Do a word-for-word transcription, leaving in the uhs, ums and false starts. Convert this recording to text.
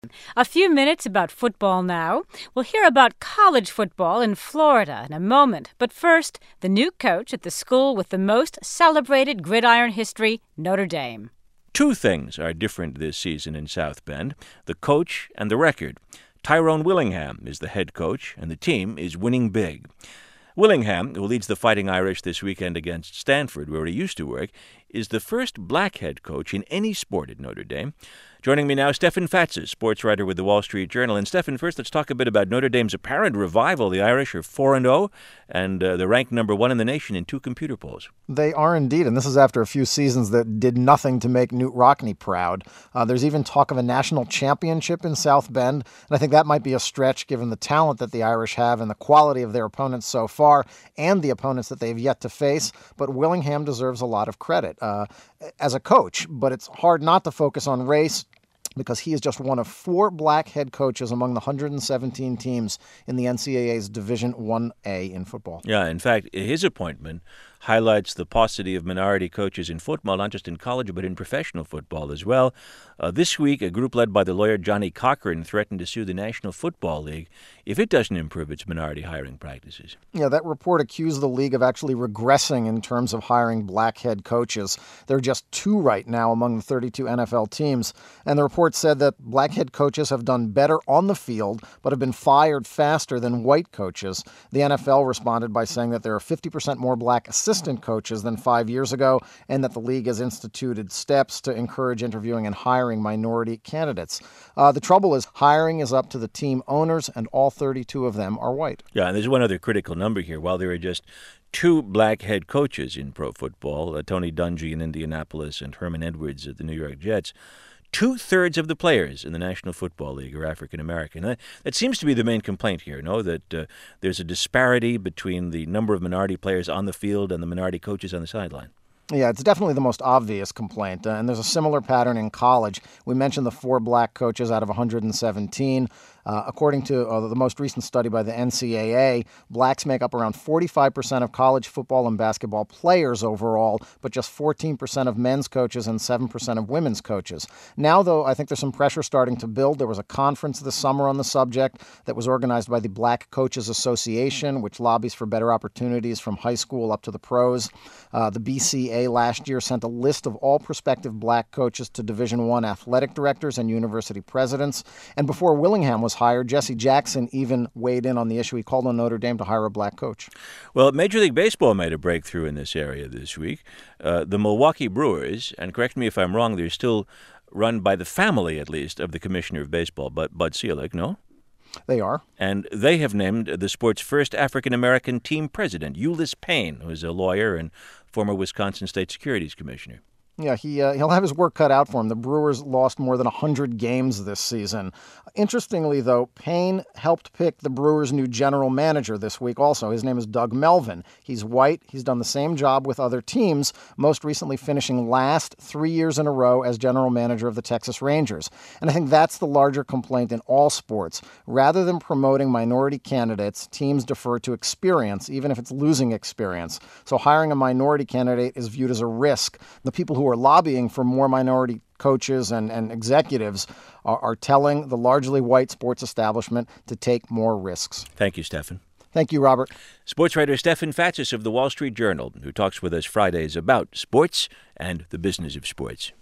A few minutes about football now. We'll hear about college football in Florida in a moment. But first, the new coach at the school with the most celebrated gridiron history, Notre Dame. Two things are different this season in South Bend, the coach and the record. Tyrone Willingham is the head coach, and the team is winning big. Willingham, who leads the Fighting Irish this weekend against Stanford, where he used to work, is the first black head coach in any sport at Notre Dame. Joining me now, Stefan Fatsis, sports writer with the Wall Street Journal. And Stefan, first let's talk a bit about Notre Dame's apparent revival. The Irish are four and oh, and uh, they're ranked number one in the nation in two computer polls. They are indeed, and this is after a few seasons that did nothing to make Knute Rockne proud. Uh, there's even talk of a national championship in South Bend, and I think that might be a stretch given the talent that the Irish have and the quality of their opponents so far and the opponents that they've yet to face. But Willingham deserves a lot of credit uh, as a coach, but it's hard not to focus on race, because he is just one of four black head coaches among the one hundred seventeen teams in the N C double A's Division one A in football. Yeah, in fact, his appointment highlights the paucity of minority coaches in football, not just in college, but in professional football as well. Uh, this week, a group led by the lawyer Johnny Cochran threatened to sue the National Football League if it doesn't improve its minority hiring practices. Yeah, that report accused the league of actually regressing in terms of hiring black head coaches. There are just two right now among the thirty-two N F L teams. And the report said that black head coaches have done better on the field, but have been fired faster than white coaches. The N F L responded by saying that there are fifty percent more black assistant coaches than five years ago, and that the league has instituted steps to encourage interviewing and hiring minority candidates. Uh, the trouble is hiring is up to the team owners, and all thirty-two of them are white. Yeah, and there's one other critical number here. While there are just two black head coaches in pro football, uh, Tony Dungy in Indianapolis and Herman Edwards at the New York Jets, two-thirds of the players in the National Football League are African-American. That, that seems to be the main complaint here, no? That uh, there's a disparity between the number of minority players on the field and the minority coaches on the sideline. Yeah, it's definitely the most obvious complaint, uh, and there's a similar pattern in college. We mentioned the four black coaches out of one hundred seventeen. Uh, according to uh, the most recent study by the N C double A, blacks make up around forty-five percent of college football and basketball players overall, but just fourteen percent of men's coaches and seven percent of women's coaches. Now, though, I think there's some pressure starting to build. There was a conference this summer on the subject that was organized by the Black Coaches Association, which lobbies for better opportunities from high school up to the pros. Uh, the B C A last year sent a list of all prospective black coaches to Division One athletic directors and university presidents. And before Willingham was hired, Jesse Jackson even weighed in on the issue. He called on Notre Dame to hire a black coach. Well, Major League Baseball made a breakthrough in this area this week. Uh, the Milwaukee Brewers, and correct me if I'm wrong, they're still run by the family, at least, of the commissioner of baseball, Bud, Bud Selig, no? They are. And they have named the sport's first African-American team president, Ulice Payne, who is a lawyer and former Wisconsin State Securities Commissioner. Yeah, he, uh, he'll have his work cut out for him. The Brewers lost more than one hundred games this season. Interestingly, though, Payne helped pick the Brewers' new general manager this week also. His name is Doug Melvin. He's white. He's done the same job with other teams, most recently finishing last three years in a row as general manager of the Texas Rangers. And I think that's the larger complaint in all sports. Rather than promoting minority candidates, teams defer to experience, even if it's losing experience. So hiring a minority candidate is viewed as a risk. The people who are lobbying for more minority coaches and, and executives are, are telling the largely white sports establishment to take more risks. Thank you, Stefan. Thank you, Robert. Sports writer Stefan Fatsis of the Wall Street Journal, who talks with us Fridays about sports and the business of sports.